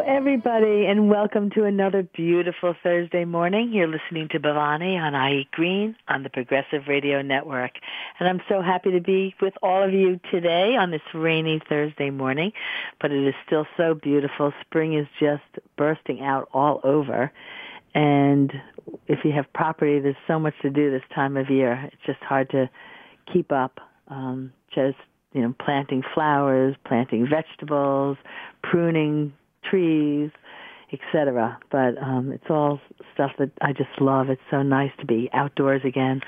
everybody, and welcome to another beautiful Thursday morning. You're listening to Bhavani on I Eat Green on the Progressive Radio Network. And I'm so happy to be with all of you today on this rainy Thursday morning, but it is still so beautiful. Spring is just bursting out all over. And if you have property, there's so much to do this time of year. It's just hard to keep up. Planting flowers, planting vegetables, pruning trees, etc. But it's all stuff that I just love. It's so nice to be outdoors again.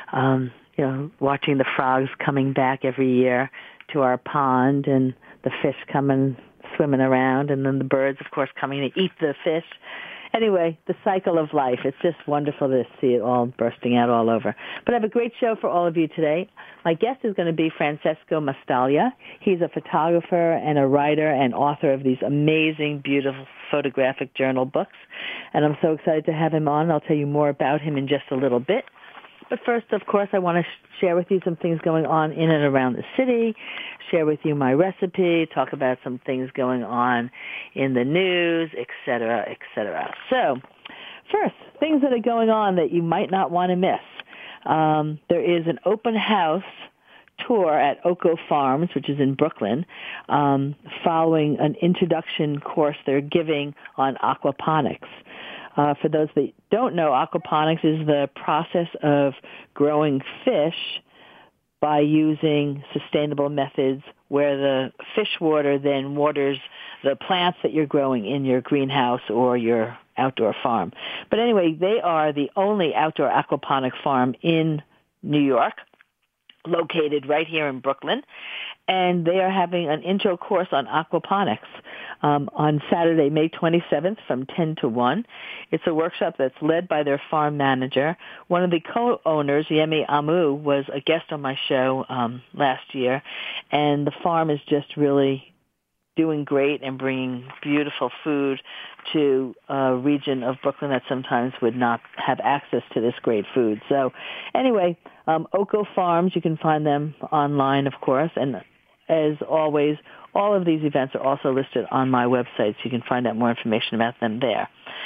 Watching the frogs coming back every year to our pond, and the fish coming swimming around, and then the birds, of course, coming to eat the fish. Anyway, the cycle of life. It's just wonderful to see it all bursting out all over. But I have a great show for all of you today. My guest is going to be Francesco Mastaglia. He's a photographer and a writer and author of these amazing, beautiful photographic journal books. And I'm so excited to have him on. I'll tell you more about him in just a little bit. But first, of course, I want to share with you some things going on in and around the city, share with you my recipe, talk about some things going on in the news, et cetera, et cetera. So, first, things that are going on that you might not want to miss. There is an open house tour at Oko Farms, which is in Brooklyn, following an introduction course they're giving on aquaponics. For those that don't know, aquaponics is the process of growing fish by using sustainable methods where the fish water then waters the plants that you're growing in your greenhouse or your outdoor farm. But anyway, they are the only outdoor aquaponic farm in New York, located right here in Brooklyn, and they are having an intro course on aquaponics on Saturday, May 27th from 10 to 1. It's a workshop that's led by their farm manager. One of the co-owners, Yemi Amu, was a guest on my show last year, and the farm is just really doing great and bringing beautiful food to a region of Brooklyn that sometimes would not have access to this great food. So anyway, Oko Farms, you can find them online, of course, and as always, all of these events are also listed on my website, so you can find out more information about them there.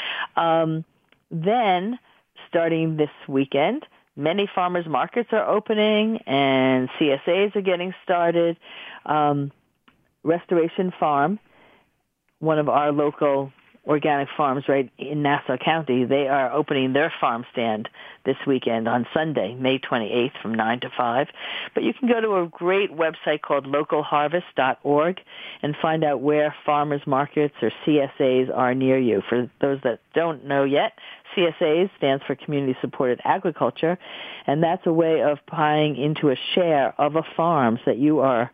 Then, starting this weekend, many farmers markets are opening and CSAs are getting started. Restoration Farm, one of our local organic farms right in Nassau County, they are opening their farm stand this weekend on Sunday, May 28th from 9 to 5. But you can go to a great website called localharvest.org and find out where farmers markets or CSAs are near you. For those that don't know yet, CSAs stands for Community Supported Agriculture, and that's a way of buying into a share of a farm so that you are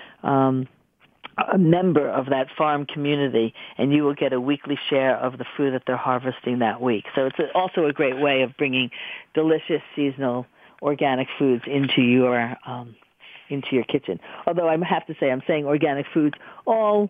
a member of that farm community, and you will get a weekly share of the food that they're harvesting that week. So it's also a great way of bringing delicious seasonal organic foods into your kitchen. Although I have to say, I'm saying organic foods. All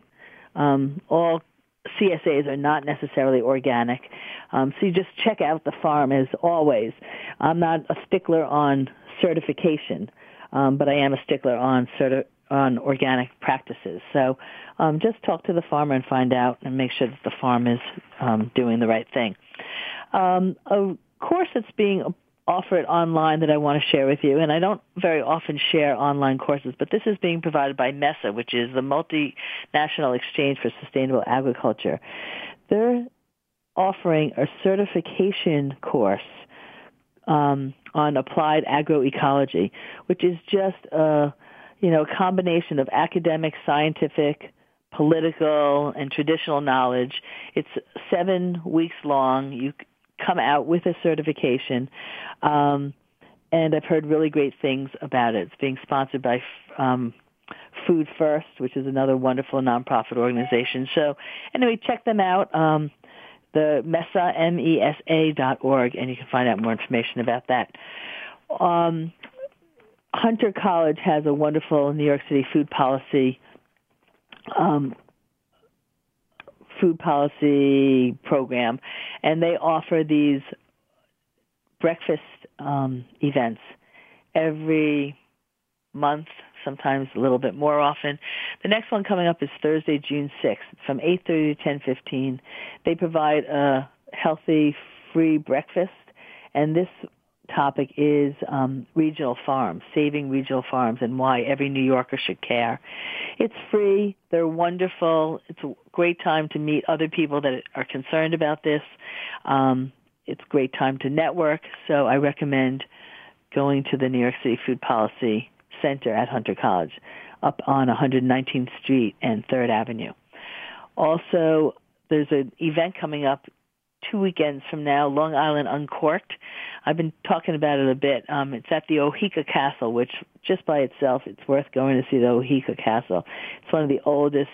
CSAs are not necessarily organic, so you just check out the farm as always. I'm not a stickler on certification, but I am a stickler on organic practices. So just talk to the farmer and find out and make sure that the farm is doing the right thing. A course that's being offered online that I want to share with you, and I don't very often share online courses, but this is being provided by MESA, which is the Multinational Exchange for Sustainable Agriculture. They're offering a certification course on applied agroecology, which is just a combination of academic, scientific, political, and traditional knowledge. It's 7 weeks long. You come out with a certification, and I've heard really great things about it. It's being sponsored by Food First, which is another wonderful nonprofit organization. So anyway, check them out, the MESA, MESA.org, and you can find out more information about that. Hunter College has a wonderful New York City food policy program, and they offer these breakfast events every month sometimes a little bit more often. The next one coming up is Thursday, June 6th, from 8:30 to 10:15. They provide a healthy, free breakfast, and this topic is regional farms, saving regional farms, and why every New Yorker should care. It's free. They're wonderful. It's a great time to meet other people that are concerned about this. It's a great time to network, so I recommend going to the New York City Food Policy Center at Hunter College, up on 119th Street and 3rd Avenue. Also, there's an event coming up 2 weekends from now, Long Island Uncorked. I've been talking about it a bit. It's at the Oheka Castle, which just by itself, it's worth going to see the Oheka Castle. It's one of the oldest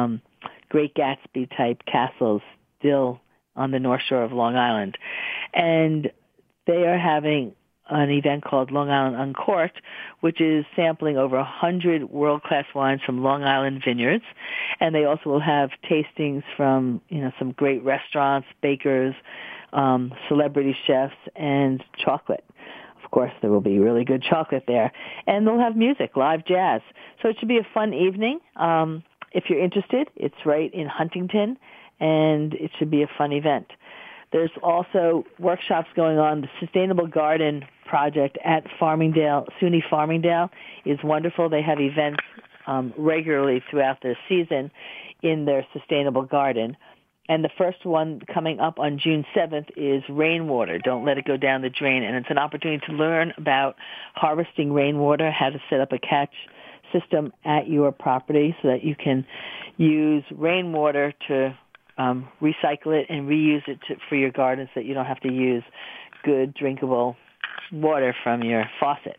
Great Gatsby-type castles still on the North Shore of Long Island. And they are having an event called Long Island Uncorked, which is sampling over 100 world-class wines from Long Island vineyards. And they also will have tastings from, some great restaurants, bakers, celebrity chefs, and chocolate. Of course, there will be really good chocolate there. And they'll have music, live jazz. So it should be a fun evening. If you're interested, it's right in Huntington, and it should be a fun event. There's also workshops going on. The Sustainable Garden Project at Farmingdale, SUNY Farmingdale, is wonderful. They have events regularly throughout the season in their sustainable garden. And the first one coming up on June 7th is rainwater. Don't let it go down the drain. And it's an opportunity to learn about harvesting rainwater, how to set up a catch system at your property so that you can use rainwater to recycle it and reuse it for your garden so that you don't have to use good drinkable water from your faucet.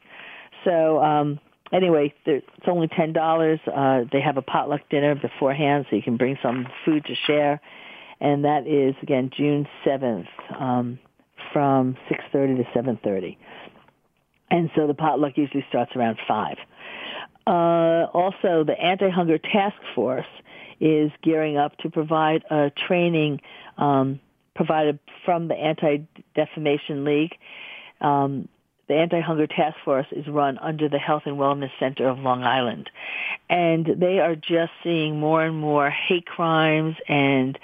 So anyway, it's only $10. They have a potluck dinner beforehand so you can bring some food to share. And that is, again, June 7th from 6:30 to 7:30. And so the potluck usually starts around 5. Also, the Anti-Hunger Task Force is gearing up to provide a training provided from the Anti-Defamation League. The Anti-Hunger Task Force is run under the Health and Wellness Center of Long Island. And they are just seeing more and more hate crimes and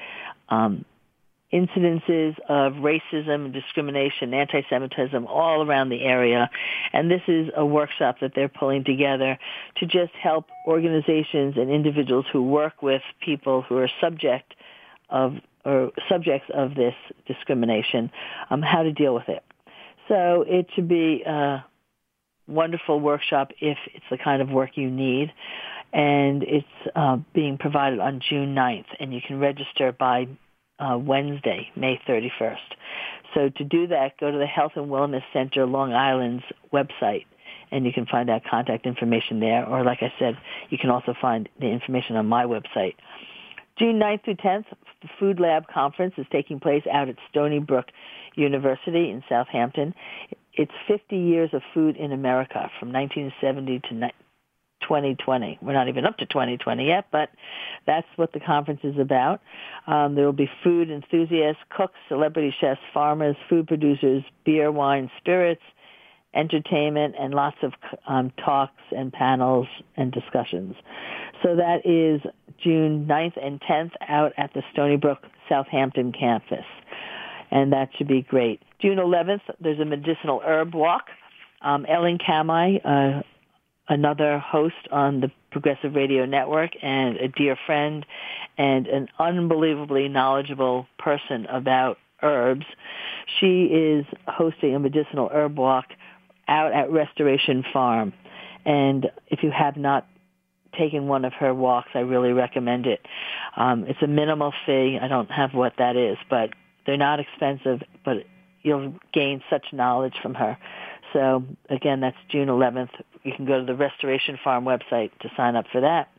incidences of racism and discrimination, anti-Semitism all around the area. And this is a workshop that they're pulling together to just help organizations and individuals who work with people who are subjects of this discrimination, how to deal with it. So it should be a wonderful workshop if it's the kind of work you need. And it's being provided on June 9th, and you can register by Wednesday, May 31st. So to do that, go to the Health and Wellness Center Long Island's website, and you can find out contact information there. Or like I said, you can also find the information on my website. June 9th through 10th, the Food Lab Conference is taking place out at Stony Brook University in Southampton. It's 50 years of food in America from 1970 to 2020. We're not even up to 2020 yet, but that's what the conference is about. There will be food enthusiasts, cooks, celebrity chefs, farmers, food producers, beer, wine, spirits, entertainment, and lots of talks and panels and discussions. So that is June 9th and 10th out at the Stony Brook Southampton campus, and that should be great. June 11th, there's a medicinal herb walk. Ellen Kamai, another host on the Progressive Radio Network and a dear friend and an unbelievably knowledgeable person about herbs. She is hosting a medicinal herb walk out at Restoration Farm. And if you have not taken one of her walks, I really recommend it. It's a minimal fee. I don't have what that is, but they're not expensive, but you'll gain such knowledge from her. So, again, that's June 11th. You can go to the Restoration Farm website to sign up for that.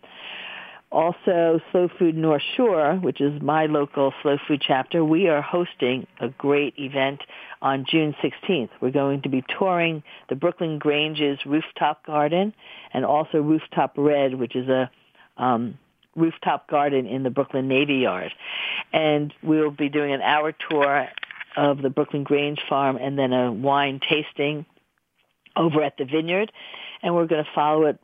Also, Slow Food North Shore, which is my local slow food chapter, we are hosting a great event on June 16th. We're going to be touring the Brooklyn Grange's rooftop garden and also Rooftop Red, which is a rooftop garden in the Brooklyn Navy Yard. And we'll be doing an hour tour of the Brooklyn Grange farm and then a wine tasting over at the vineyard. And we're going to follow it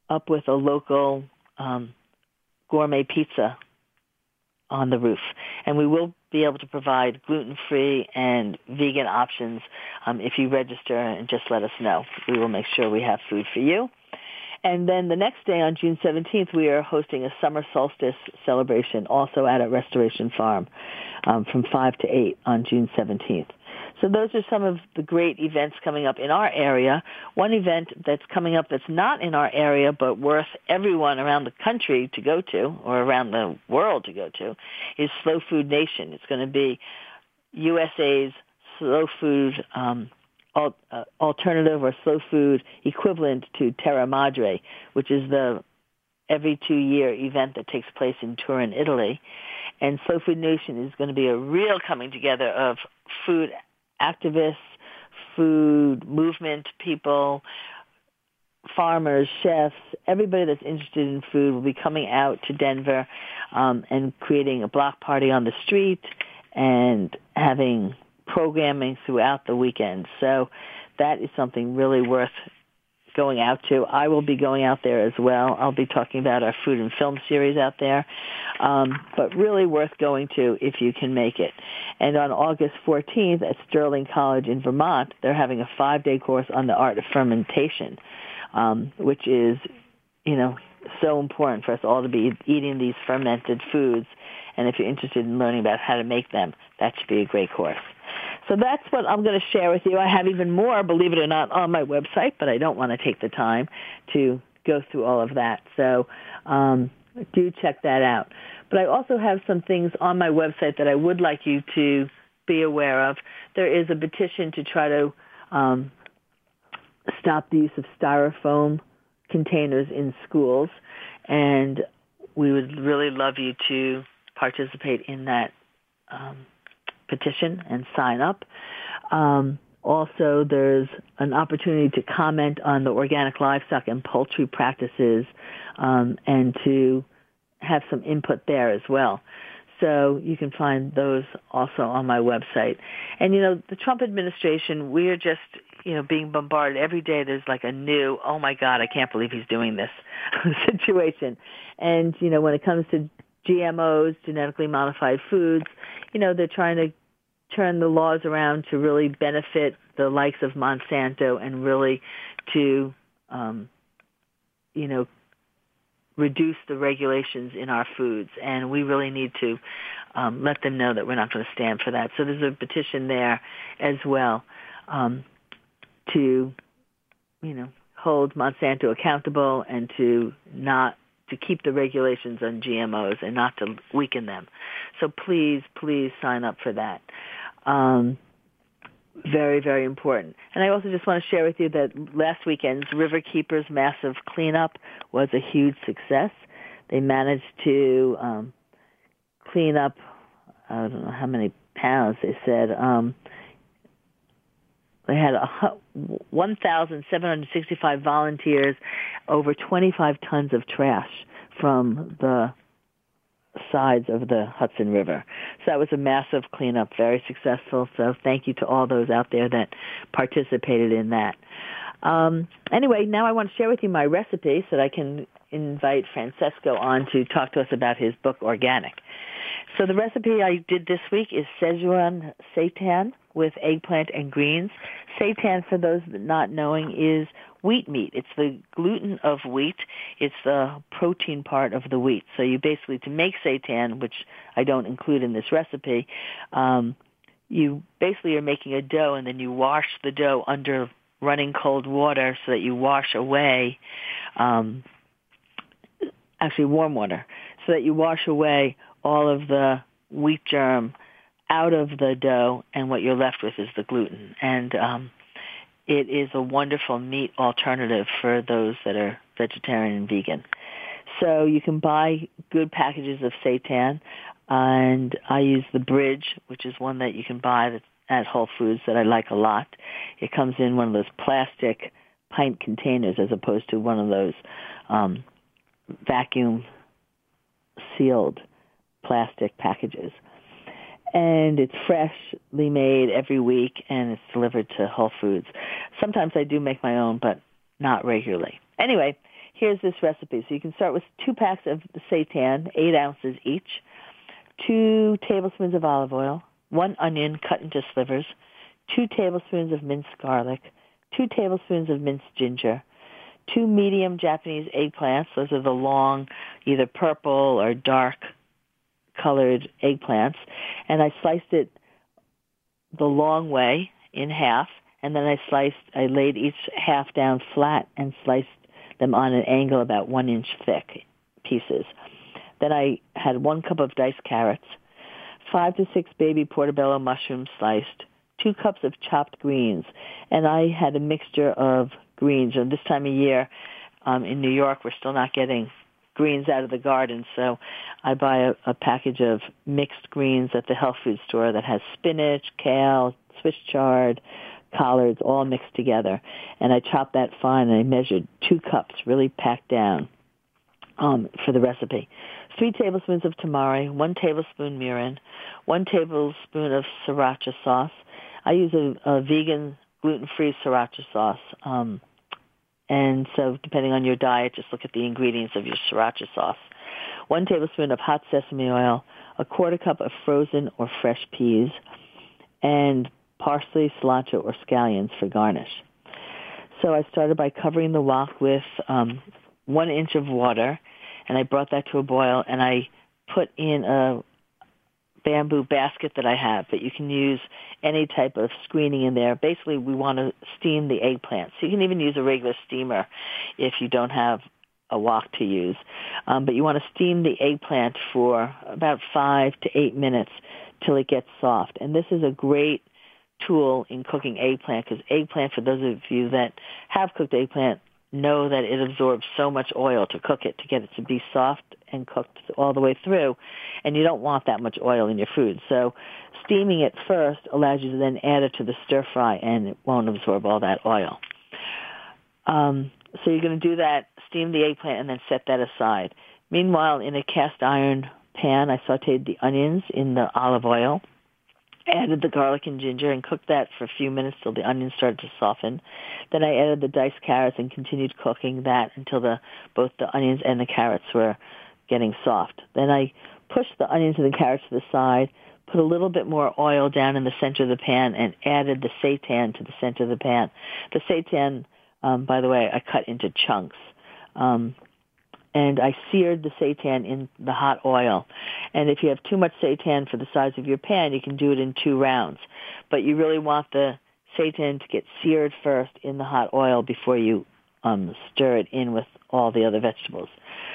up with a local gourmet pizza on the roof. And we will be able to provide gluten-free and vegan options if you register and just let us know. We will make sure we have food for you. And then the next day on June 17th, we are hosting a summer solstice celebration also at Restoration Farm from 5 to 8 on June 17th. So those are some of the great events coming up in our area. One event that's coming up that's not in our area but worth everyone around the country to go to, or around the world to go to, is Slow Food Nation. It's going to be USA's slow food alternative or slow food equivalent to Terra Madre, which is the every 2-year event that takes place in Turin, Italy. And Slow Food Nation is going to be a real coming together of food activists, food movement people, farmers, chefs, everybody that's interested in food will be coming out to Denver and creating a block party on the street and having programming throughout the weekend. So that is something really worth going out to. I will be going out there as well. I'll be talking about our food and film series out there, but really worth going to if you can make it. And on August 14th at Sterling College in Vermont, they're having a 5-day course on the art of fermentation, which is, so important for us all to be eating these fermented foods. And if you're interested in learning about how to make them, that should be a great course. So that's what I'm going to share with you. I have even more, believe it or not, on my website, but I don't want to take the time to go through all of that. So do check that out. But I also have some things on my website that I would like you to be aware of. There is a petition to try to stop the use of styrofoam containers in schools, and we would really love you to participate in that petition and sign up. Also, there's an opportunity to comment on the organic livestock and poultry practices and to have some input there as well. So you can find those also on my website. And, the Trump administration, we are just, being bombarded. Every day there's like a new, oh, my God, I can't believe he's doing this situation. And, when it comes to GMOs, genetically modified foods, they're trying to turn the laws around to really benefit the likes of Monsanto and really to, reduce the regulations in our foods. And we really need to let them know that we're not going to stand for that. So there's a petition there as well to, hold Monsanto accountable and to keep the regulations on GMOs and not to weaken them. So please sign up for that. Very, very important. And I also just want to share with you that last weekend's Riverkeepers massive cleanup was a huge success. They managed to clean up, I don't know how many pounds they said. They had 1,765 volunteers, over 25 tons of trash from the sides of the Hudson River. So that was a massive cleanup, very successful. So thank you to all those out there that participated in that. Anyway, now I want to share with you my recipe so that I can invite Francesco on to talk to us about his book, Organic. So the recipe I did this week is Szechuan seitan with eggplant and greens. Seitan, for those not knowing, is wheat meat. It's the gluten of wheat. It's the protein part of the wheat. So you basically, to make seitan, which I don't include in this recipe, you basically are making a dough and then you wash the dough under running cold water so that you wash away, actually warm water, so that you wash away all of the wheat germ out of the dough, and what you're left with is the gluten. And it is a wonderful meat alternative for those that are vegetarian and vegan. So you can buy good packages of seitan, and I use the Bridge, which is one that you can buy at Whole Foods that I like a lot. It comes in one of those plastic pint containers as opposed to one of those vacuum-sealed plastic packages. And it's freshly made every week, and it's delivered to Whole Foods. Sometimes I do make my own, but not regularly. Anyway, here's this recipe. So you can start with 2 packs of seitan, 8 ounces each, 2 tablespoons of olive oil, 1 onion cut into slivers, 2 tablespoons of minced garlic, 2 tablespoons of minced ginger, 2 medium Japanese eggplants. Those are the long, either purple or dark colored eggplants. And I sliced it the long way in half, and then I laid each half down flat and sliced them on an angle about 1 inch thick pieces. Then I had 1 cup of diced carrots, 5 to 6 baby portobello mushrooms sliced, 2 cups of chopped greens, and I had a mixture of greens. And this time of year in New York, we're still not getting greens out of the garden, so I buy a package of mixed greens at the health food store that has spinach, kale, Swiss chard, collards, all mixed together. And I chopped that fine, and I measured 2 cups, really packed down for the recipe. 3 tablespoons of tamari, 1 tablespoon mirin, 1 tablespoon of sriracha sauce. I use a vegan, gluten-free sriracha sauce. And so depending on your diet, just look at the ingredients of your sriracha sauce. 1 tablespoon of hot sesame oil, a 1/4 cup of frozen or fresh peas, and parsley, cilantro, or scallions for garnish. So I started by covering the wok with 1 inch of water, and I brought that to a boil, and I put in a bamboo basket that I have, but you can use any type of screening in there. Basically, we want to steam the eggplant. So you can even use a regular steamer if you don't have a wok to use. But you want to steam the eggplant for about 5 to 8 minutes till it gets soft. And this is a great tool in cooking eggplant, because eggplant, for those of you that have cooked eggplant, know that it absorbs so much oil to cook it, to get it to be soft and cooked all the way through, and you don't want that much oil in your food. So steaming it first allows you to then add it to the stir fry, and it won't absorb all that oil. So you're going to do that, steam the eggplant, and then set that aside. Meanwhile, in a cast iron pan, I sautéed the onions in the olive oil, added the garlic and ginger, and cooked that for a few minutes till the onions started to soften. Then I added the diced carrots and continued cooking that until both the onions and the carrots were getting soft. Then I pushed the onions and the carrots to the side, put a little bit more oil down in the center of the pan, and added the seitan to the center of the pan. The seitan, by the way, I cut into chunks. And I seared the seitan in the hot oil. And if you have too much seitan for the size of your pan, you can do it in 2 rounds. But you really want the seitan to get seared first in the hot oil before you stir it in with all the other vegetables.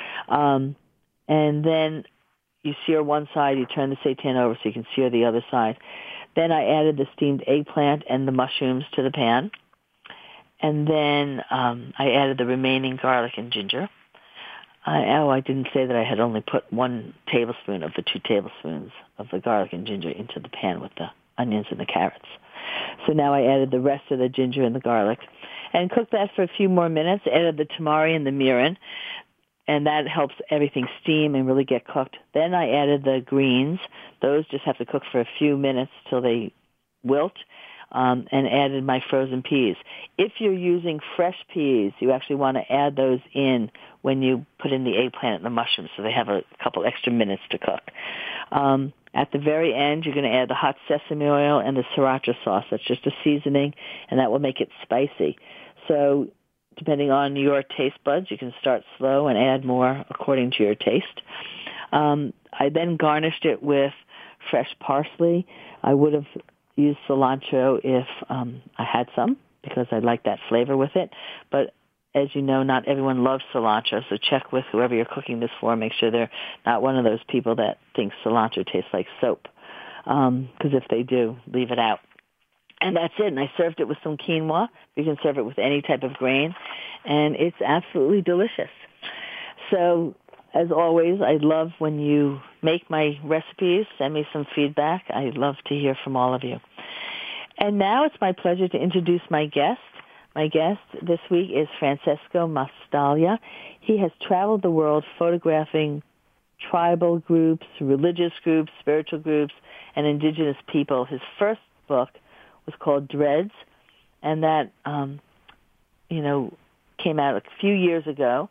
And then you sear one side, you turn the seitan over so you can sear the other side. Then I added the steamed eggplant and the mushrooms to the pan. And then I added the remaining garlic and ginger. I didn't say that I had only put 1 tablespoon of the 2 tablespoons of the garlic and ginger into the pan with the onions and the carrots. So now I added the rest of the ginger and the garlic and cooked that for a few more minutes, added the tamari and the mirin, and that helps everything steam and really get cooked. Then I added the greens. Those just have to cook for a few minutes till they wilt, and added my frozen peas. If you're using fresh peas, you actually want to add those in when you put in the eggplant and the mushrooms, so they have a couple extra minutes to cook. At the very end, you're going to add the hot sesame oil and the sriracha sauce. That's just a seasoning, and that will make it spicy. So depending on your taste buds, you can start slow and add more according to your taste. I then garnished it with fresh parsley. I would have used cilantro if I had some, because I like that flavor with it. But as you know, not everyone loves cilantro, so check with whoever you're cooking this for. Make sure they're not one of those people that thinks cilantro tastes like soap, because if they do, leave it out. And that's it. And I served it with some quinoa. You can serve it with any type of grain, and it's absolutely delicious. So, as always, I love when you make my recipes. Send me some feedback. I love to hear from all of you. And now it's my pleasure to introduce my guest. My guest this week is Francesco Mastallia. He has traveled the world photographing tribal groups, religious groups, spiritual groups, and indigenous people. His first book was called Dreads, and that, came out a few years ago.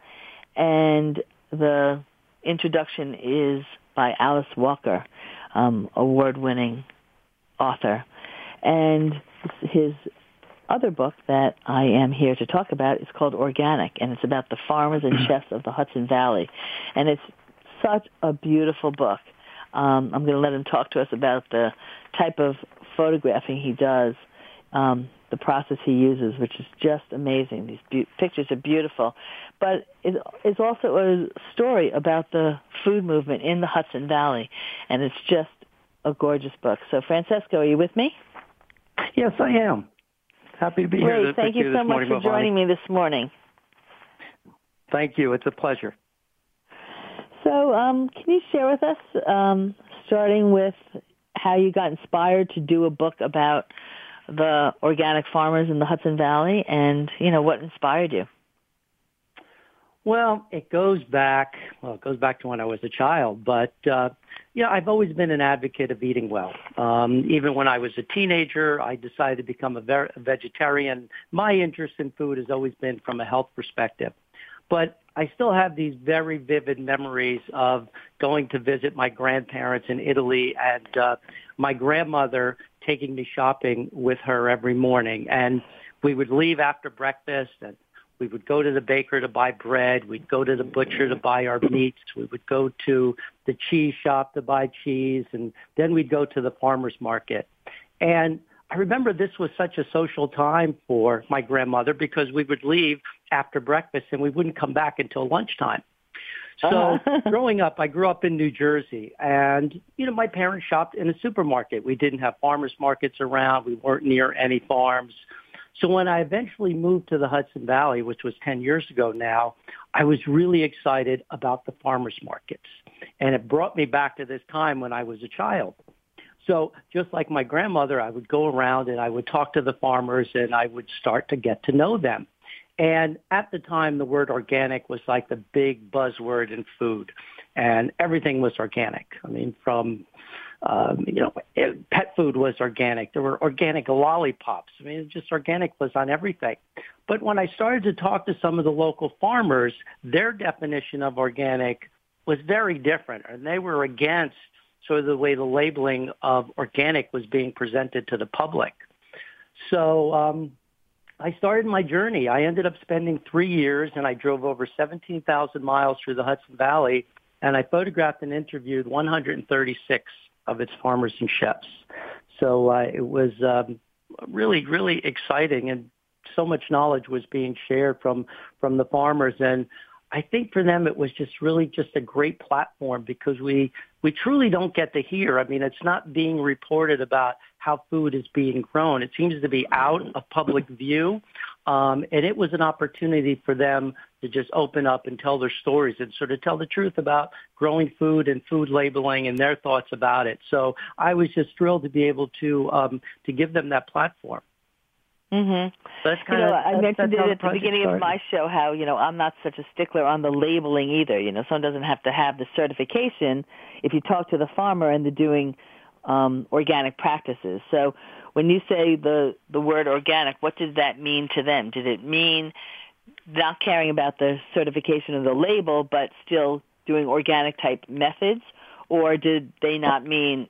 And the introduction is by Alice Walker, award-winning author. And his other book that I am here to talk about is called Organic, and it's about the farmers and chefs of the Hudson Valley. And it's such a beautiful book. I'm going to let him talk to us about the type of photographing he does, the process he uses, which is just amazing. These pictures are beautiful. But it's also a story about the food movement in the Hudson Valley, and it's just a gorgeous book. So, Francesco, are you with me? Yes, I am. Happy to be here. Great. Thank you so much for joining me this morning. Thank you. It's a pleasure. So can you share with us, starting with how you got inspired to do a book about the organic farmers in the Hudson Valley, and, what inspired you? Well, it goes back to when I was a child, but, I've always been an advocate of eating well. Even when I was a teenager, I decided to become a vegetarian. My interest in food has always been from a health perspective. But I still have these very vivid memories of going to visit my grandparents in Italy and my grandmother taking me shopping with her every morning. And we would leave after breakfast, and we would go to the baker to buy bread. We'd go to the butcher to buy our meats. We would go to the cheese shop to buy cheese, and then we'd go to the farmer's market. And I remember this was such a social time for my grandmother because we would leave after breakfast and we wouldn't come back until lunchtime. So growing up, I grew up in New Jersey, and, my parents shopped in a supermarket. We didn't have farmers markets around. We weren't near any farms. So when I eventually moved to the Hudson Valley, which was 10 years ago now, I was really excited about the farmers markets. And it brought me back to this time when I was a child. So just like my grandmother, I would go around and I would talk to the farmers and I would start to get to know them. And at the time, the word organic was like the big buzzword in food, and everything was organic. I mean, from, pet food was organic. There were organic lollipops. I mean, just organic was on everything. But when I started to talk to some of the local farmers, their definition of organic was very different, and they were against sort of the way the labeling of organic was being presented to the public. So I started my journey. I ended up spending 3 years, and I drove over 17,000 miles through the Hudson Valley, and I photographed and interviewed 136 of its farmers and chefs. So it was really, really exciting, and so much knowledge was being shared from the farmers. And I think for them it was really just a great platform because we truly don't get to hear. I mean, it's not being reported about how food is being grown. It seems to be out of public view. And it was an opportunity for them to just open up and tell their stories and sort of tell the truth about growing food and food labeling and their thoughts about it. So I was just thrilled to be able to give them that platform. Mm-hmm. So that's I mentioned it at the beginning of my show how, I'm not such a stickler on the labeling either. Someone doesn't have to have the certification if you talk to the farmer and they're doing organic practices. So when you say the word organic, what did that mean to them? Did it mean not caring about the certification of the label, but still doing organic type methods? Or did it not mean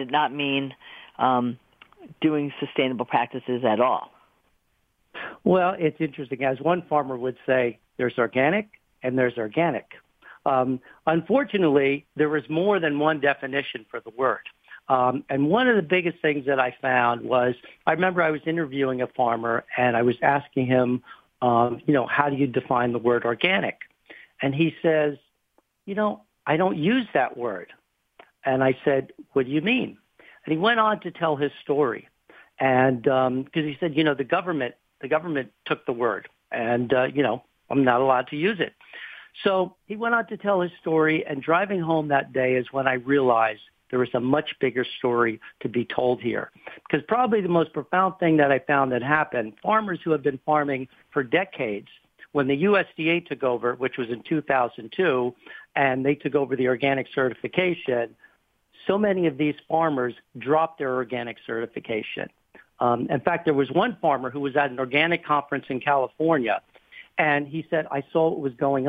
doing sustainable practices at all? Well, it's interesting. As one farmer would say, there's organic and there's organic. Unfortunately, there was more than one definition for the word. And one of the biggest things that I found was, I remember I was interviewing a farmer and I was asking him, how do you define the word organic? And he says, I don't use that word. And I said, what do you mean? And he went on to tell his story. And because he said, the government took the word and, I'm not allowed to use it. So he went on to tell his story, and driving home that day is when I realized there was a much bigger story to be told here. Because probably the most profound thing that I found that happened, farmers who have been farming for decades, when the USDA took over, which was in 2002, and they took over the organic certification, so many of these farmers dropped their organic certification. In fact, there was one farmer who was at an organic conference in California, and he said, I saw what was going on.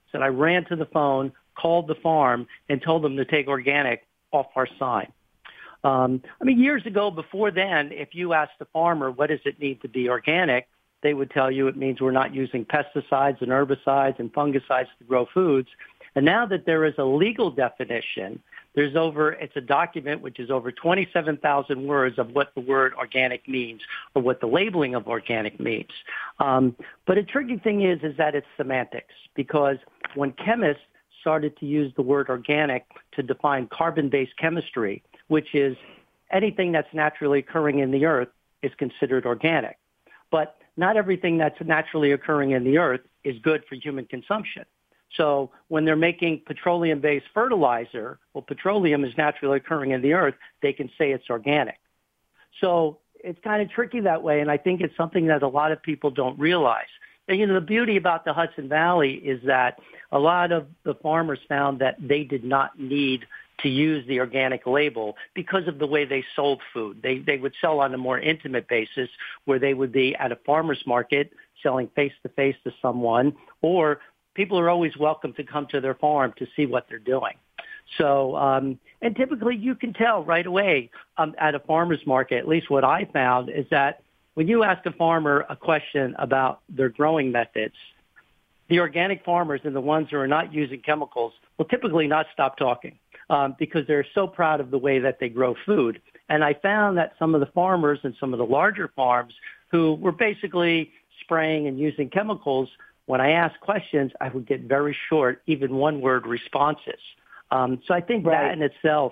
said I ran to the phone, called the farm, and told them to take organic off our sign. Years ago, before then, if you asked the farmer, what does it need to be organic, they would tell you it means we're not using pesticides and herbicides and fungicides to grow foods. And now that there is a legal definition, it's a document which is over 27,000 words of what the word organic means or what the labeling of organic means. But a tricky thing is that it's semantics, because when chemists started to use the word organic to define carbon-based chemistry, which is anything that's naturally occurring in the earth, is considered organic. But not everything that's naturally occurring in the earth is good for human consumption. So when they're making petroleum-based fertilizer, well, petroleum is naturally occurring in the earth, they can say it's organic. So it's kind of tricky that way, and I think it's something that a lot of people don't realize. And, the beauty about the Hudson Valley is that a lot of the farmers found that they did not need to use the organic label because of the way they sold food. They would sell on a more intimate basis, where they would be at a farmer's market selling face-to-face to someone, or people are always welcome to come to their farm to see what they're doing. So, and typically you can tell right away at a farmer's market, at least what I found, is that when you ask a farmer a question about their growing methods, the organic farmers and the ones who are not using chemicals will typically not stop talking because they're so proud of the way that they grow food. And I found that some of the farmers and some of the larger farms who were basically spraying and using chemicals, when I asked questions, I would get very short, even one-word responses. So I think that in itself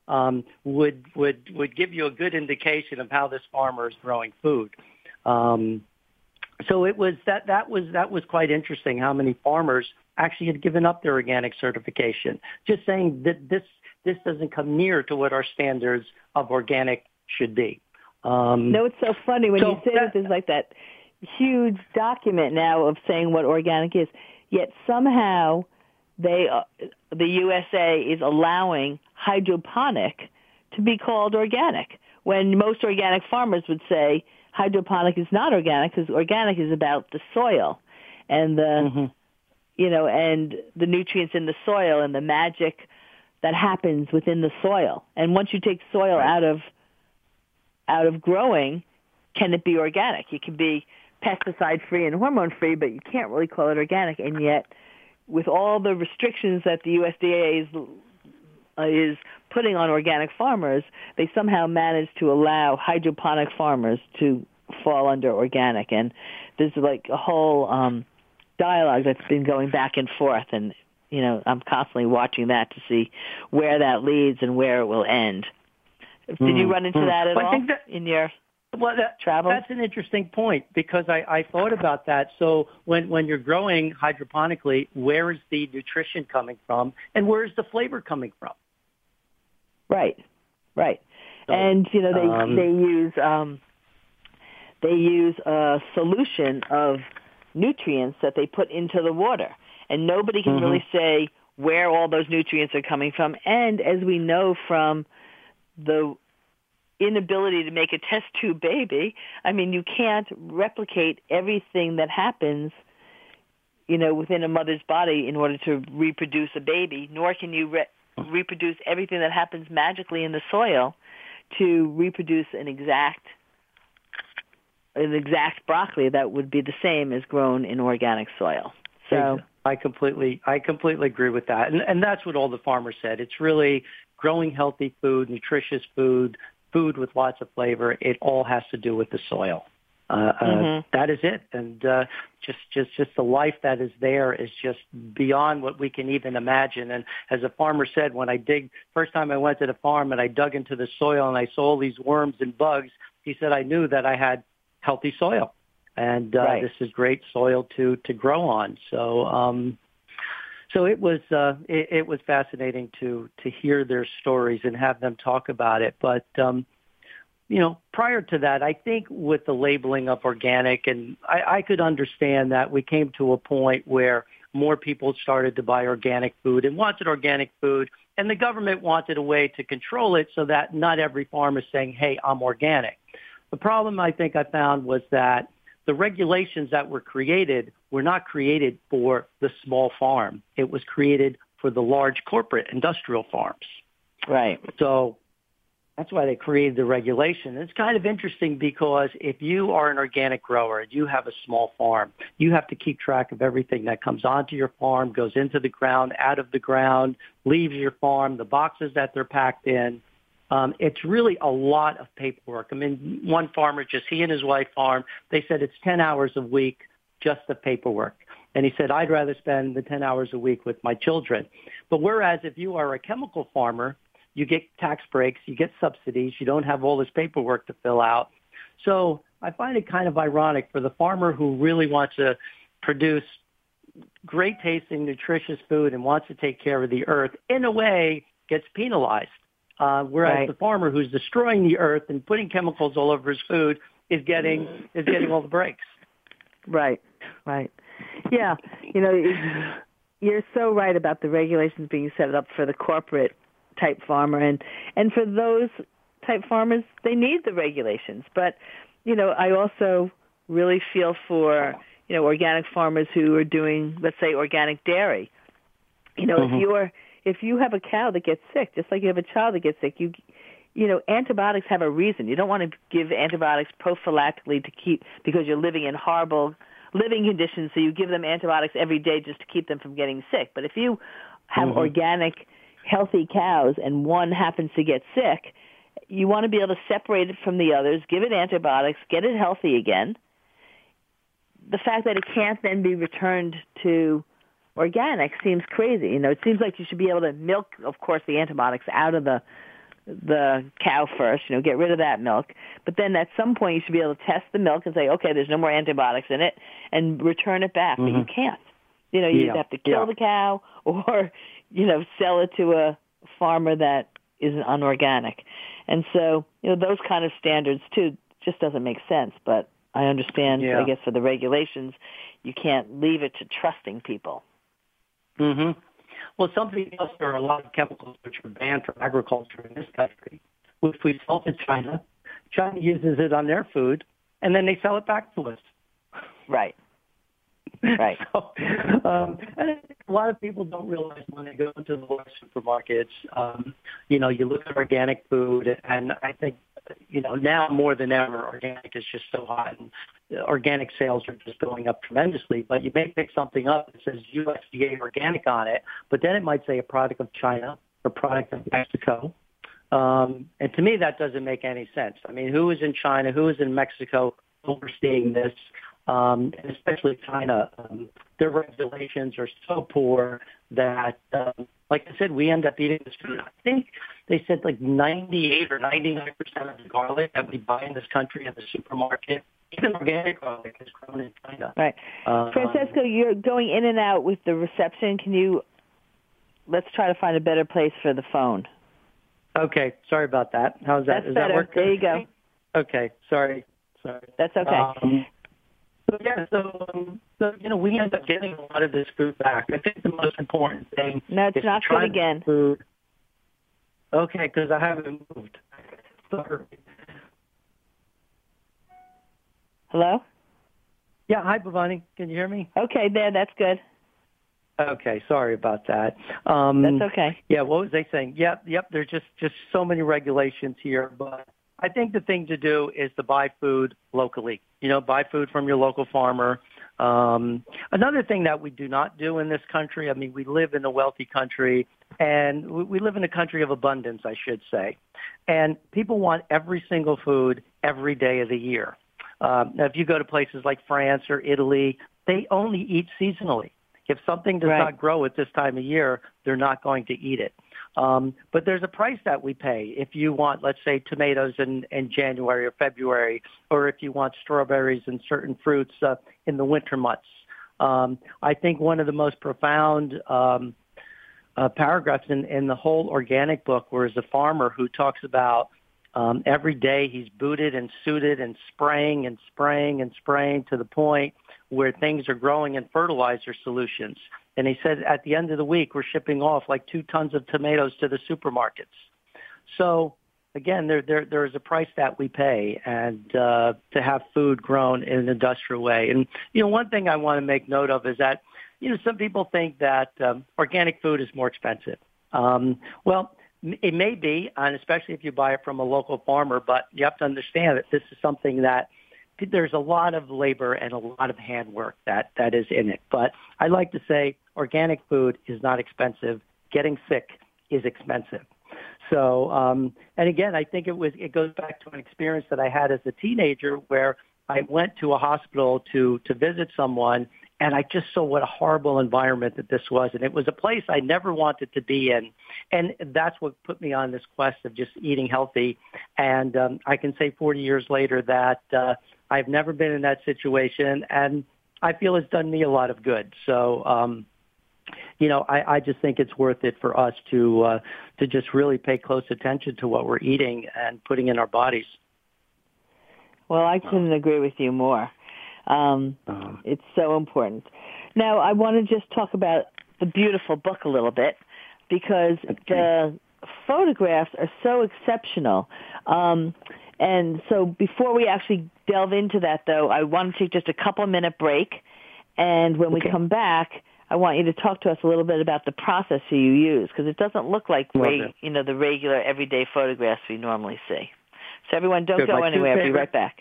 would give you a good indication of how this farmer is growing food. So it was that was quite interesting how many farmers actually had given up their organic certification, just saying that this doesn't come near to what our standards of organic should be. No, it's so funny when you say that there's like that huge document now of saying what organic is, yet somehow the USA is allowing hydroponic to be called organic, when most organic farmers would say hydroponic is not organic, because organic is about the soil and the and the nutrients in the soil and the magic that happens within the soil. And once you take soil out of growing, can it be organic? It can be pesticide-free and hormone-free, but you can't really call it organic. And yet, with all the restrictions that the USDA is putting on organic farmers, they somehow managed to allow hydroponic farmers to fall under organic. And there's like a whole dialogue that's been going back and forth, and I'm constantly watching that to see where that leads and where it will end. Did you run into that at all in your travel? That's an interesting point, because I thought about that. So when you're growing hydroponically, where is the nutrition coming from, and where is the flavor coming from? Right. So, and they use a solution of nutrients that they put into the water, and nobody can really say where all those nutrients are coming from. And as we know from the inability to make a test tube baby, you can't replicate everything that happens, within a mother's body in order to reproduce a baby, nor can you reproduce everything that happens magically in the soil to reproduce an exact broccoli that would be the same as grown in organic soil. So I completely agree with that. And that's what all the farmers said. It's really growing healthy food, nutritious food with lots of flavor. It all has to do with the soil. That is it. And just the life that is there is just beyond what we can even imagine. And as a farmer said, first time I went to the farm and I dug into the soil and I saw all these worms and bugs, he said, I knew that I had healthy soil. And this is great soil to grow on. So it was fascinating to hear their stories and have them talk about it. But prior to that, I think with the labeling of organic, and I could understand that we came to a point where more people started to buy organic food and wanted organic food, and the government wanted a way to control it so that not every farm is saying, hey, I'm organic. The problem I think I found was that the regulations that were created were not created for the small farm. It was created for the large corporate industrial farms. Right. So that's why they created the regulation. It's kind of interesting because if you are an organic grower and you have a small farm, you have to keep track of everything that comes onto your farm, goes into the ground, out of the ground, leaves your farm, the boxes that they're packed in. It's really a lot of paperwork. I mean, one farmer, just he and his wife farm, they said it's 10 hours a week just the paperwork. And he said, I'd rather spend the 10 hours a week with my children. But whereas if you are a chemical farmer, you get tax breaks, you get subsidies, you don't have all this paperwork to fill out. So I find it kind of ironic for the farmer who really wants to produce great tasting, nutritious food and wants to take care of the earth, in a way, gets penalized. Whereas the farmer who's destroying the earth and putting chemicals all over his food is getting all the breaks. Right. Yeah, you're so right about the regulations being set up for the corporate type farmer, and for those type farmers, they need the regulations. But, I also really feel for, organic farmers who are doing, let's say, organic dairy. If you have a cow that gets sick, just like you have a child that gets sick, antibiotics have a reason. You don't want to give antibiotics prophylactically because you're living in horrible living conditions, so you give them antibiotics every day just to keep them from getting sick. But if you have organic, healthy cows and one happens to get sick, you want to be able to separate it from the others, give it antibiotics, get it healthy again. The fact that it can't then be returned to organic seems crazy. It seems like you should be able to milk, of course, the antibiotics out of the cow first, get rid of that milk. But then at some point you should be able to test the milk and say, okay, there's no more antibiotics in it, and return it back. But you can't. You have to kill the cow or, sell it to a farmer that is unorganic. And so, those kind of standards, too, just doesn't make sense. But I understand, I guess, for the regulations, you can't leave it to trusting people. Well, something else, there are a lot of chemicals which are banned from agriculture in this country, which we sell to China. China uses it on their food, and then they sell it back to us. Right. So, and a lot of people don't realize when they go into the large supermarkets, you look at organic food, and I think, now more than ever, organic is just so hot, and organic sales are just going up tremendously. But you may pick something up that says USDA organic on it, but then it might say a product of China or product of Mexico. And to me, that doesn't make any sense. I mean, who is in China? Who is in Mexico overseeing this? And especially China, their regulations are so poor that, like I said, we end up eating this food. I think they said like 98 or 99% of the garlic that we buy in this country in the supermarket, even organic garlic, is grown in China. Right. Francesco, you're going in and out with the reception. Let's try to find a better place for the phone. Okay. Sorry about that. How's that? That's better. That work? There you go. Okay. Sorry. That's okay. So we end up getting a lot of this food back. I think the most important thing No, it's is not to try good again. Food. Okay, because I haven't moved. Sorry. Hello? Yeah, hi, Bhavani. Can you hear me? Okay, that's good. Okay, sorry about that. That's okay. Yeah, what was I saying? Yep. There's just so many regulations here, but I think the thing to do is to buy food locally. Buy food from your local farmer. Another thing that we do not do in this country, I mean, we live in a wealthy country, and we live in a country of abundance, I should say. And people want every single food every day of the year. Now, if you go to places like France or Italy, they only eat seasonally. If something does not grow at this time of year, they're not going to eat it. But there's a price that we pay if you want, let's say, tomatoes in January or February, or if you want strawberries and certain fruits in the winter months. I think one of the most profound paragraphs in the whole organic book was a farmer who talks about every day he's booted and suited and spraying to the point where things are growing in fertilizer solutions. And he said at the end of the week, we're shipping off like 2 tons of tomatoes to the supermarkets. So again, there is a price that we pay, and to have food grown in an industrial way. And one thing I want to make note of is that some people think that organic food is more expensive. Well, it may be, and especially if you buy it from a local farmer. But you have to understand that this is something that there's a lot of labor and a lot of handwork that is in it. But I like to say organic food is not expensive. Getting sick is expensive. So, and again, I think it goes back to an experience that I had as a teenager where I went to a hospital to visit someone, and I just saw what a horrible environment that this was. And it was a place I never wanted to be in. And that's what put me on this quest of just eating healthy. And I can say 40 years later that I've never been in that situation, and I feel it's done me a lot of good. So, I just think it's worth it for us to just really pay close attention to what we're eating and putting in our bodies. Well, I couldn't agree with you more. It's so important. Now, I want to just talk about the beautiful book a little bit, because the photographs are so exceptional. And so before we actually delve into that, though, I want to take just a couple-minute break. And when we come back, I want you to talk to us a little bit about the process you use, because it doesn't look like the regular everyday photographs we normally see. So everyone, don't go anywhere. I'll be right back.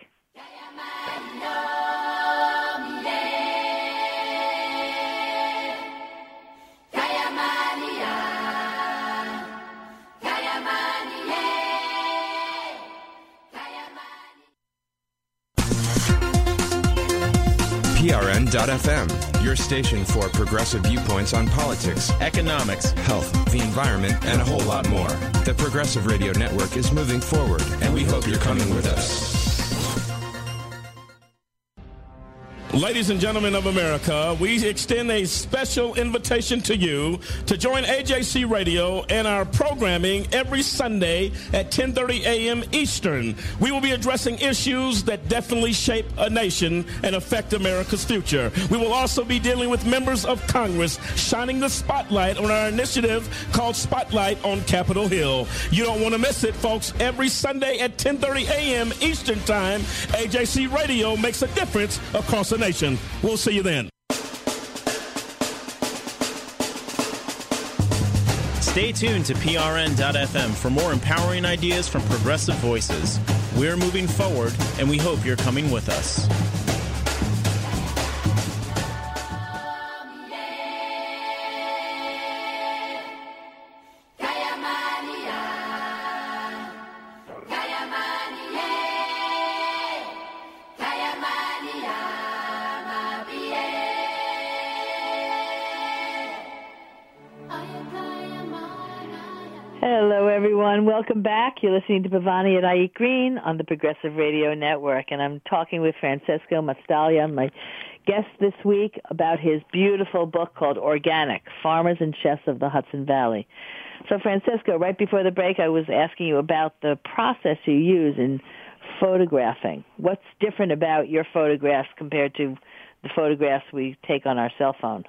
PRN.FM, your station for progressive viewpoints on politics, economics, health, the environment, and a whole lot more. The Progressive Radio Network is moving forward, and we hope you're coming with us. Ladies and gentlemen of America, we extend a special invitation to you to join AJC Radio and our programming every Sunday at 10:30 a.m. Eastern. We will be addressing issues that definitely shape a nation and affect America's future. We will also be dealing with members of Congress, shining the spotlight on our initiative called Spotlight on Capitol Hill. You don't want to miss it, folks. Every Sunday at 10:30 a.m. Eastern Time, AJC Radio makes a difference across the nation. We'll see you then. Stay tuned to PRN.FM for more empowering ideas from progressive voices. We're moving forward, and we hope you're coming with us. Hello, everyone. Welcome back. You're listening to Pavani and I Eat Green on the Progressive Radio Network, and I'm talking with Francesco Mastallia, my guest this week, about his beautiful book called Organic, Farmers and Chefs of the Hudson Valley. So, Francesco, right before the break, I was asking you about the process you use in photographing. What's different about your photographs compared to the photographs we take on our cell phone?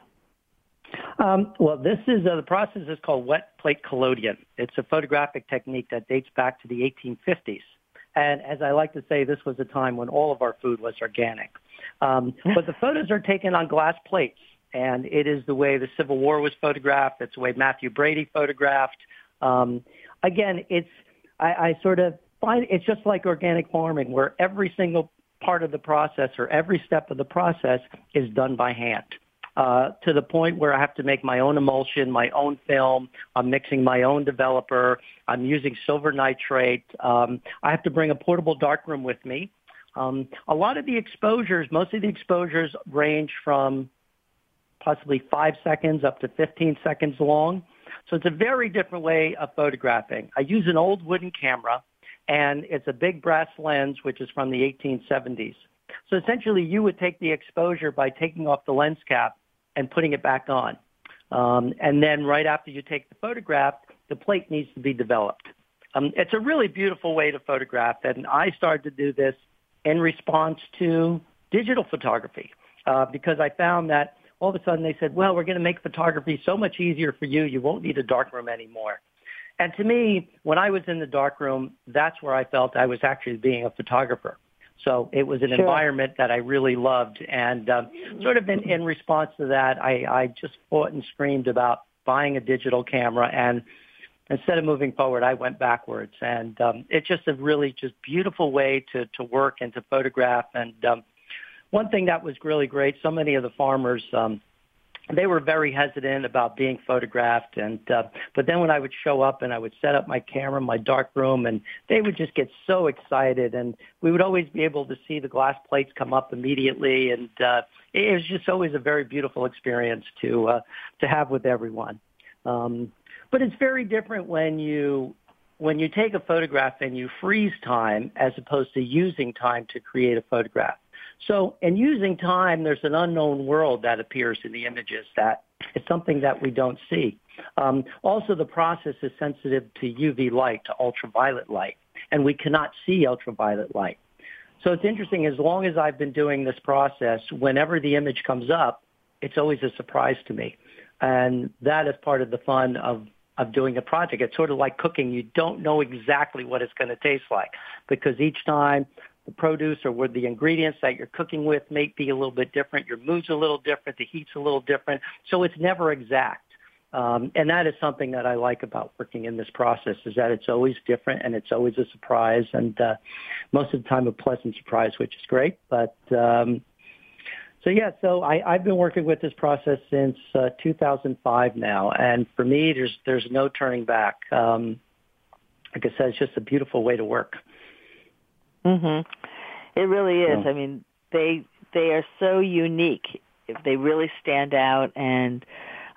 Well, this is the process is called wet plate collodion. It's a photographic technique that dates back to the 1850s. And as I like to say, this was a time when all of our food was organic. But the photos are taken on glass plates, and it is the way the Civil War was photographed. It's the way Matthew Brady photographed. Again, I sort of find it's just like organic farming, where every single part of the process or every step of the process is done by hand. To the point where I have to make my own emulsion, my own film. I'm mixing my own developer. I'm using silver nitrate. I have to bring a portable darkroom with me. A lot of the exposures, most of the exposures range from possibly 5 seconds up to 15 seconds long. So it's a very different way of photographing. I use an old wooden camera, and it's a big brass lens, which is from the 1870s. So essentially, you would take the exposure by taking off the lens cap and putting it back on. And then right after you take the photograph, the plate needs to be developed. It's a really beautiful way to photograph, and I started to do this in response to digital photography because I found that all of a sudden they said, well, we're going to make photography so much easier for you, you won't need a darkroom anymore. And to me, when I was in the darkroom, that's where I felt I was actually being a photographer. So it was an environment that I really loved. And sort of in response to that, I just fought and screamed about buying a digital camera. And instead of moving forward, I went backwards. And it's just a really just beautiful way to work and to photograph. And one thing that was really great, so many of the farmers, they were very hesitant about being photographed, and but then when I would show up and I would set up my camera in my dark room, and they would just get so excited, and we would always be able to see the glass plates come up immediately, and it was just always a very beautiful experience to have with everyone. But it's very different when you take a photograph and you freeze time as opposed to using time to create a photograph. So in using time, there's an unknown world that appears in the images that is something that we don't see. Also, the process is sensitive to UV light, to ultraviolet light, and we cannot see ultraviolet light. So it's interesting, as long as I've been doing this process, whenever the image comes up, it's always a surprise to me. And that is part of the fun of doing a project. It's sort of like cooking. You don't know exactly what it's going to taste like, because each time the produce or with the ingredients that you're cooking with may be a little bit different. Your mood's a little different. The heat's a little different. So it's never exact. And that is something that I like about working in this process, is that it's always different and it's always a surprise, and most of the time a pleasant surprise, which is great. But so I've been working with this process since 2005 now. And for me, there's no turning back. Like I said, it's just a beautiful way to work. Mhm. It really is. I mean, they are so unique. They really stand out, and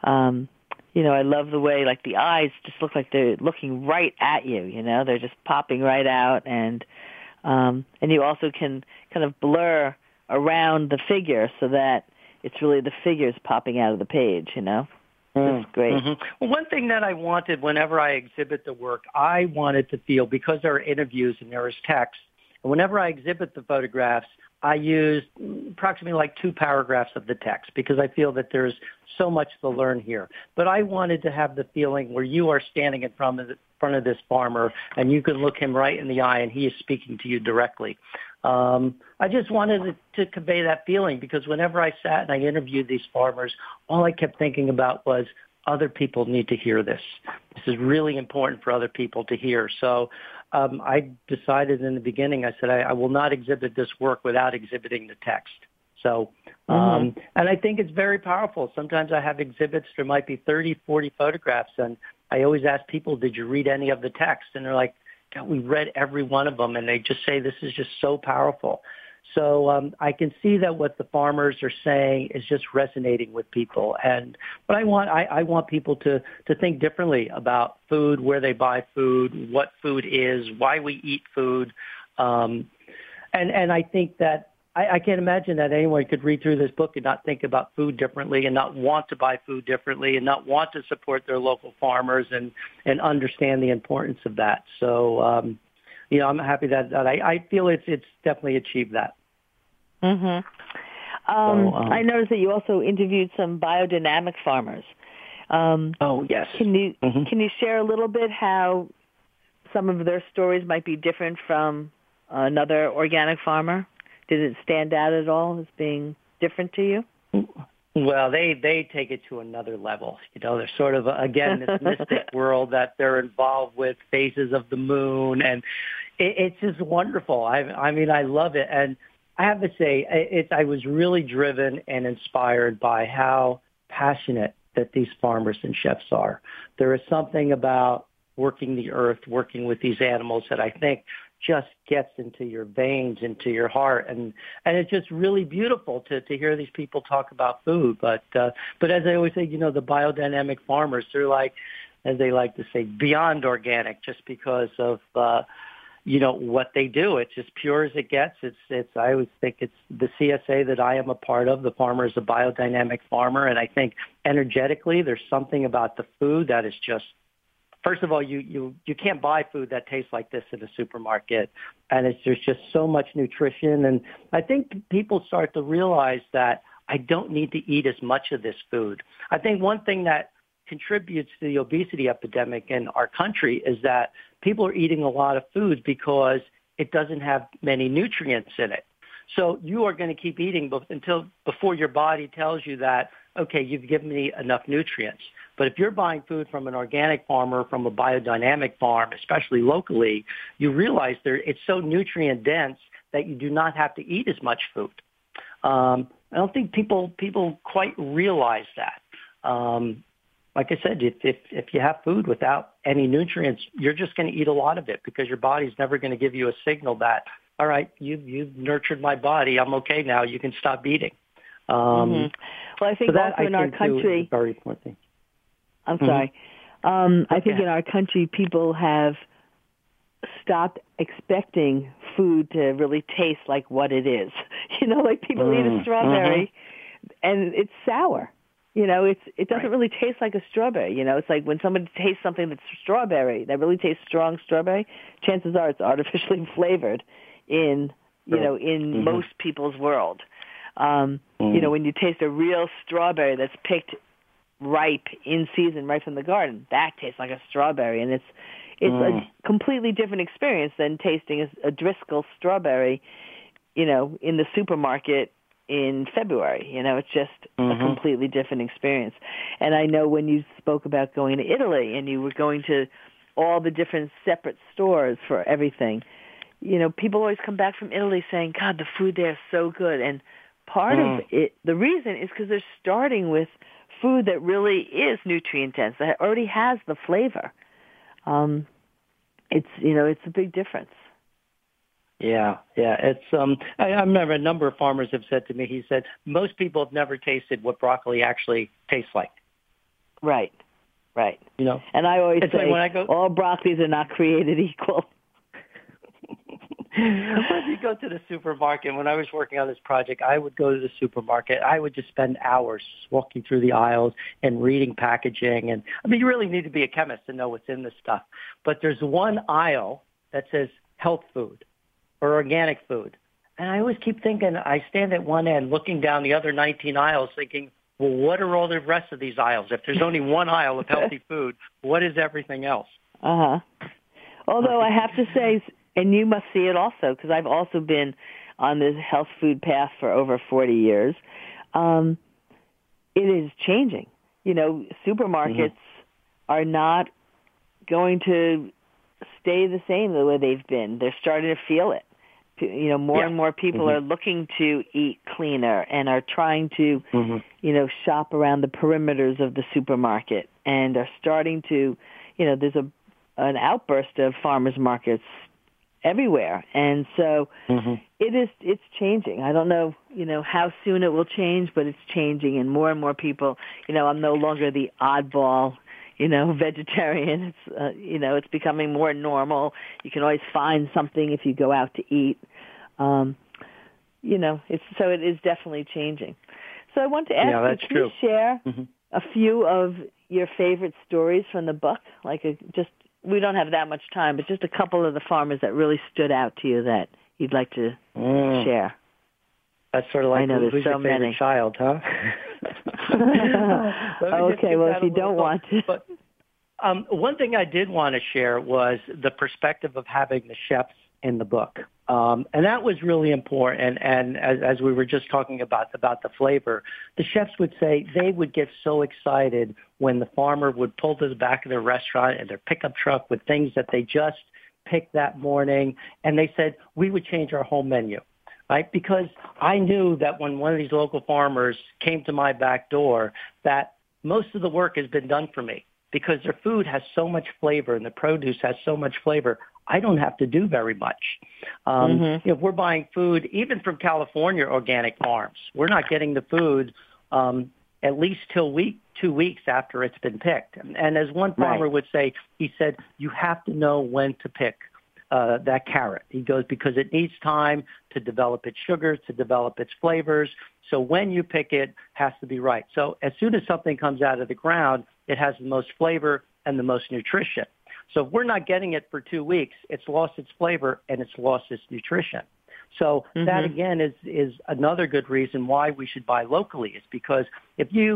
I love the way, like, the eyes just look like they're looking right at you. They're just popping right out, and you also can kind of blur around the figure so that it's really the figures popping out of the page. It's great. Mm-hmm. Well, one thing that I wanted whenever I exhibit the work, I wanted to feel, because there are interviews and there is text, and whenever I exhibit the photographs, I use approximately like 2 paragraphs of the text, because I feel that there's so much to learn here. But I wanted to have the feeling where you are standing in front of this farmer, and you can look him right in the eye, and he is speaking to you directly. I just wanted to convey that feeling, because whenever I sat and I interviewed these farmers, all I kept thinking about was, other people need to hear this. This is really important for other people to hear. So I decided in the beginning, I said, I will not exhibit this work without exhibiting the text. So, and I think it's very powerful. Sometimes I have exhibits, there might be 30, 40 photographs, and I always ask people, did you read any of the text? And they're like, God, we read every one of them, and they just say this is just so powerful. So I can see that what the farmers are saying is just resonating with people. But I want people to think differently about food, where they buy food, what food is, why we eat food. And I think that I can't imagine that anyone could read through this book and not think about food differently, and not want to buy food differently, and not want to support their local farmers and understand the importance of that. So, I'm happy that I feel it's definitely achieved that. Mm-hmm. I noticed that you also interviewed some biodynamic farmers. Oh, yes. Can you share a little bit how some of their stories might be different from another organic farmer? Did it stand out at all as being different to you? Well, they take it to another level. They're sort of, again, this mystic world that they're involved with, phases of the moon, and it's just wonderful. I mean, I love it. And I have to say, I was really driven and inspired by how passionate that these farmers and chefs are. There is something about working the earth, working with these animals, that I think just gets into your veins, into your heart, and it's just really beautiful to hear these people talk about food. But as I always say, the biodynamic farmers, they're like, as they like to say, beyond organic, just because of what they do. It's as pure as it gets. I always think it's the CSA that I am a part of. The farmer is a biodynamic farmer, and I think energetically there's something about the food that is just, first of all, you can't buy food that tastes like this in a supermarket, and there's just so much nutrition. And I think people start to realize that I don't need to eat as much of this food. I think one thing that contributes to the obesity epidemic in our country is that people are eating a lot of food because it doesn't have many nutrients in it. So you are going to keep eating before your body tells you that, okay, you've given me enough nutrients. But if you're buying food from an organic farmer, from a biodynamic farm, especially locally, you realize it's so nutrient dense that you do not have to eat as much food. I don't think people quite realize that. Like I said, if you have food without any nutrients, you're just going to eat a lot of it because your body's never going to give you a signal that, all right, you've nurtured my body. I'm okay now. You can stop eating. Well, I think so also in our country, is very important. I'm sorry. I think in our country, people have stopped expecting food to really taste like what it is. Like people eat a strawberry and it's sour. It doesn't really taste like a strawberry. It's like when somebody tastes something that's strawberry, that really tastes strong strawberry, chances are it's artificially flavored in most people's world. When you taste a real strawberry that's picked ripe in season right from the garden, that tastes like a strawberry, and it's a completely different experience than tasting a Driscoll strawberry, in the supermarket in February. It's just a completely different experience. And I know when you spoke about going to Italy and you were going to all the different separate stores for everything, people always come back from Italy saying, God, the food there is so good. And part of it, the reason is because they're starting with food that really is nutrient dense, that already has the flavor. It's a big difference. Yeah. It's I remember a number of farmers have said to me, he said, most people have never tasted what broccoli actually tastes like. Right. And I always say, when I go, all broccolis are not created equal. When you go to the supermarket, when I was working on this project, I would go to the supermarket. I would just spend hours walking through the aisles and reading packaging. And you really need to be a chemist to know what's in this stuff. But there's one aisle that says health food or organic food. And I always keep thinking, I stand at one end looking down the other 19 aisles thinking, well, what are all the rest of these aisles? If there's only one aisle of healthy food, what is everything else? Although I have to say, and you must see it also, because I've also been on this health food path for over 40 years. It is changing. Supermarkets are not going to stay the same the way they've been. They're starting to feel it. More and more people are looking to eat cleaner and are trying to, shop around the perimeters of the supermarket and are starting to, there's an outburst of farmers markets everywhere. And so it's changing. I don't know, how soon it will change, but it's changing, and more people, I'm no longer the oddball, vegetarian. It's, it's becoming more normal. You can always find something if you go out to eat. It is definitely changing. So I want to ask you, can you share a few of your favorite stories from the book? We don't have that much time, but just a couple of the farmers that really stood out to you that you'd like to share. That's sort of like, who's your favorite child, huh? Okay, well, if you don't want to. But one thing I did want to share was the perspective of having the chefs in the book. And that was really important. And as we were just talking about the flavor, the chefs would say they would get so excited when the farmer would pull to the back of their restaurant in their pickup truck with things that they just picked that morning. And they said, we would change our whole menu, right? Because I knew that when one of these local farmers came to my back door, that most of the work has been done for me because their food has so much flavor and the produce has so much flavor. I don't have to do very much. If we're buying food, even from California organic farms, we're not getting the food at least till 2 weeks after it's been picked. And as one farmer would say, he said, you have to know when to pick that carrot. He goes, because it needs time to develop its sugars, to develop its flavors. So when you pick it, has to be right. So as soon as something comes out of the ground, it has the most flavor and the most nutrition. So if we're not getting it for 2 weeks, it's lost its flavor and it's lost its nutrition. So that, again, is another good reason why we should buy locally, is because if you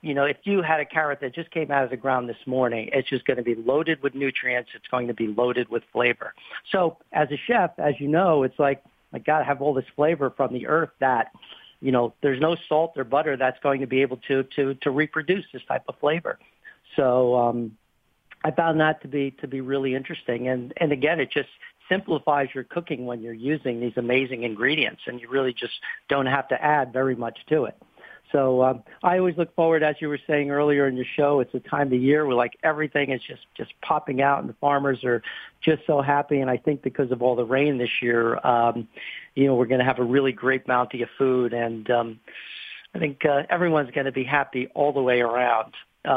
if you had a carrot that just came out of the ground this morning, it's just going to be loaded with nutrients. It's going to be loaded with flavor. So as a chef, as you know, it's like, I got to have all this flavor from the earth that, there's no salt or butter that's going to be able to reproduce this type of flavor. So I found that to be really interesting. And again, it just simplifies your cooking when you're using these amazing ingredients, and you really just don't have to add very much to it. So I always look forward, as you were saying earlier in your show, it's a time of the year where like everything is just popping out, and the farmers are just so happy. And I think because of all the rain this year, we're going to have a really great bounty of food, and I think everyone's going to be happy all the way around.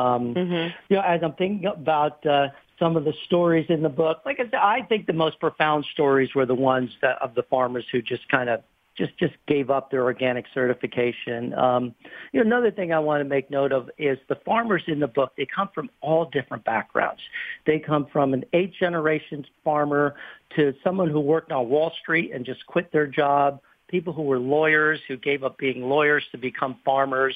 As I'm thinking about some of the stories in the book, like I said, I think the most profound stories were the ones of the farmers who just kind of just gave up their organic certification. Another thing I want to make note of is the farmers in the book, they come from all different backgrounds. They come from an 8th-generation farmer to someone who worked on Wall Street and just quit their job, people who were lawyers who gave up being lawyers to become farmers.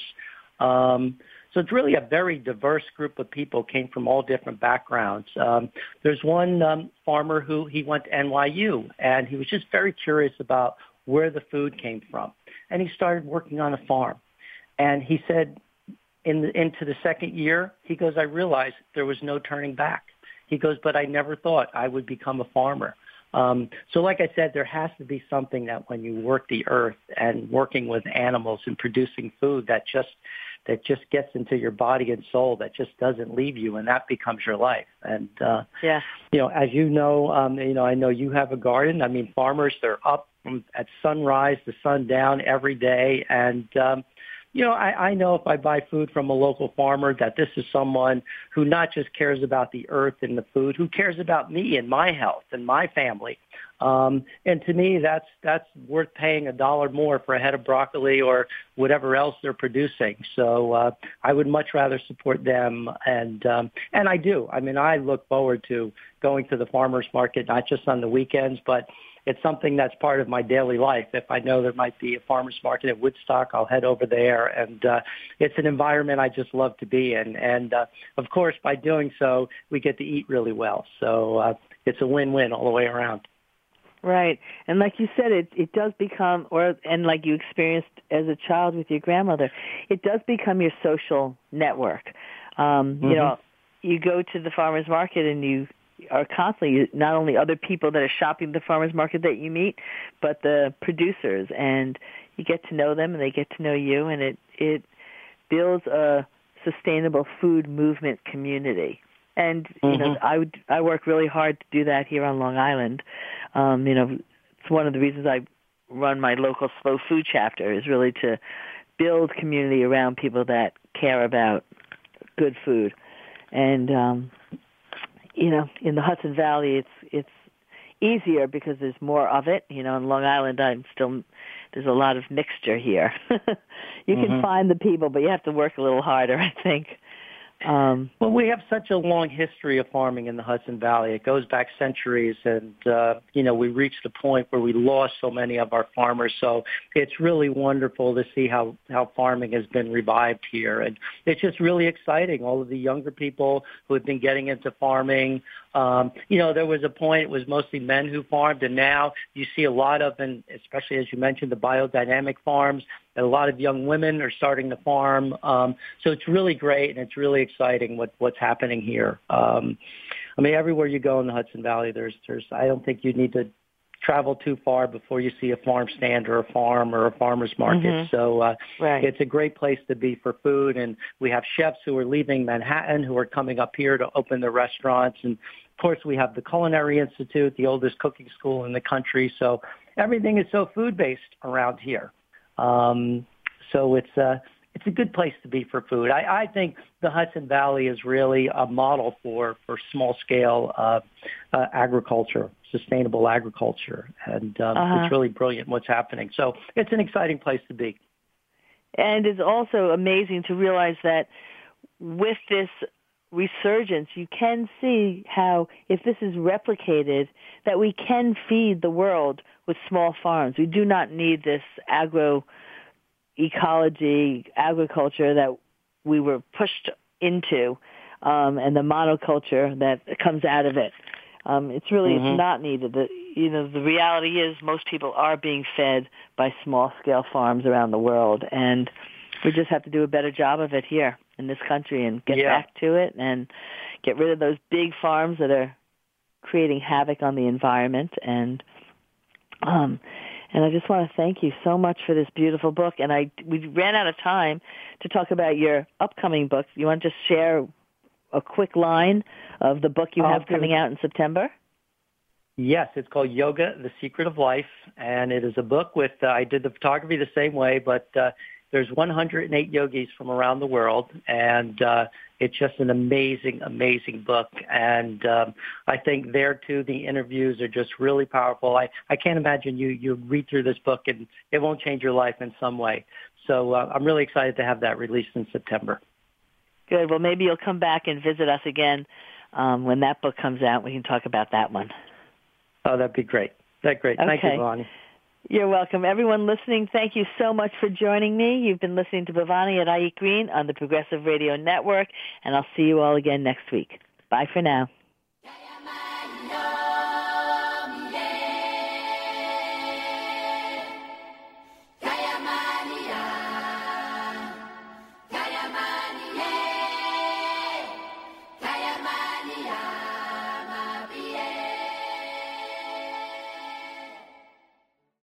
So it's really a very diverse group of people, came from all different backgrounds. There's one farmer who he went to NYU, and he was just very curious about where the food came from. And he started working on a farm. And he said into the second year, he goes, I realized there was no turning back. He goes, but I never thought I would become a farmer. So like I said, there has to be something that when you work the earth and working with animals and producing food that just gets into your body and soul, that just doesn't leave you, and that becomes your life. And, as you know, I know you have a garden. I mean, farmers, they're up at sunrise to sundown every day. And, I know if I buy food from a local farmer that this is someone who not just cares about the earth and the food, who cares about me and my health and my family. And to me, that's worth paying $1 more for a head of broccoli or whatever else they're producing. So I would much rather support them, and I do. I mean, I look forward to going to the farmers market not just on the weekends, but it's something that's part of my daily life. If I know there might be a farmers market at Woodstock, I'll head over there, and it's an environment I just love to be in. And of course, by doing so, we get to eat really well. So it's a win-win all the way around. Right. And like you said, it does become, and like you experienced as a child with your grandmother, it does become your social network. You go to the farmer's market and you are constantly, not only other people that are shopping at the farmer's market that you meet, but the producers, and you get to know them and they get to know you, and it builds a sustainable food movement community. And, I work really hard to do that here on Long Island. It's one of the reasons I run my local slow food chapter, is really to build community around people that care about good food. And, in the Hudson Valley, it's easier because there's more of it. In Long Island, there's a lot of mixture here. You can find the people, but you have to work a little harder, I think. Well, we have such a long history of farming in the Hudson Valley. It goes back centuries, and, we reached a point where we lost so many of our farmers. So it's really wonderful to see how farming has been revived here. And it's just really exciting. All of the younger people who have been getting into farming, there was a point it was mostly men who farmed, and now you see a lot of, and especially as you mentioned, the biodynamic farms, and a lot of young women are starting to farm. So it's really great, and it's really exciting what's happening here. Everywhere you go in the Hudson Valley, there's I don't think you need to travel too far before you see a farm stand or a farm or a farmer's market. So It's a great place to be for food. And we have chefs who are leaving Manhattan who are coming up here to open their restaurants. And, of course, we have the Culinary Institute, the oldest cooking school in the country. So everything is so food-based around here. So it's a good place to be for food. I think the Hudson Valley is really a model for small-scale agriculture, sustainable agriculture, and it's really brilliant what's happening. So it's an exciting place to be. And it's also amazing to realize that with this resurgence, you can see how, if this is replicated, that we can feed the world with small farms. We do not need this agriculture that we were pushed into, and the monoculture that comes out of it. It's really it's not needed. The reality is most people are being fed by small-scale farms around the world, and we just have to do a better job of it here in this country and get back to it and get rid of those big farms that are creating havoc on the environment. And I just want to thank you so much for this beautiful book. And we ran out of time to talk about your upcoming book. You want to just share a quick line of the book you have coming out in September? Yes, it's called Yoga, The Secret of Life, and it is a book with, I did the photography the same way, but there's 108 yogis from around the world, and it's just an amazing, amazing book. And I think there, too, the interviews are just really powerful. I can't imagine you read through this book and it won't change your life in some way. So I'm really excited to have that released in September. Good. Well, maybe you'll come back and visit us again when that book comes out. We can talk about that one. Oh, that'd be great. That's great. Okay. Thank you, Bonnie. You're welcome. Everyone listening, thank you so much for joining me. You've been listening to Bhavani and I Eat Green on the Progressive Radio Network, and I'll see you all again next week. Bye for now.